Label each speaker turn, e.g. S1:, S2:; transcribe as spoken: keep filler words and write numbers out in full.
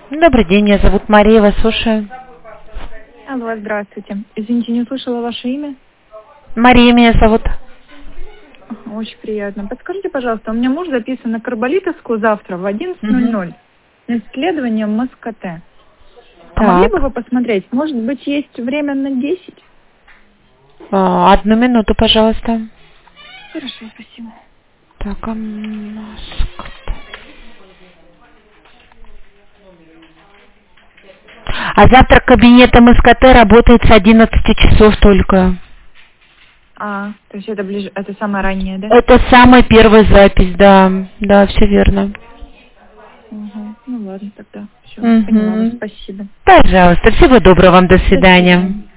S1: Добрый день, меня зовут Мария, вас слушаю.
S2: Алло, здравствуйте. Извините, не услышала ваше имя?
S1: Мария меня зовут.
S2: Очень приятно. Подскажите, пожалуйста, у меня муж записан на Карболитовскую завтра в одиннадцать ноль ноль на исследование МСКТ. А могли
S1: Так,
S2: бы вы посмотреть? Может быть, есть время на десять?
S1: а, одну минуту, пожалуйста.
S2: Хорошо, спасибо.
S1: Так, а, Москва. А завтра кабинет МСКТ работает с одиннадцати часов только.
S2: А, то есть это ближе, это самое раннее, да?
S1: Это самая первая запись, да. Да, все верно.
S2: Угу. Ну ладно, тогда. Все,
S1: Угу.
S2: поняла вас, спасибо.
S1: Пожалуйста, всего доброго вам, до
S2: До
S1: свидания.
S2: свидания.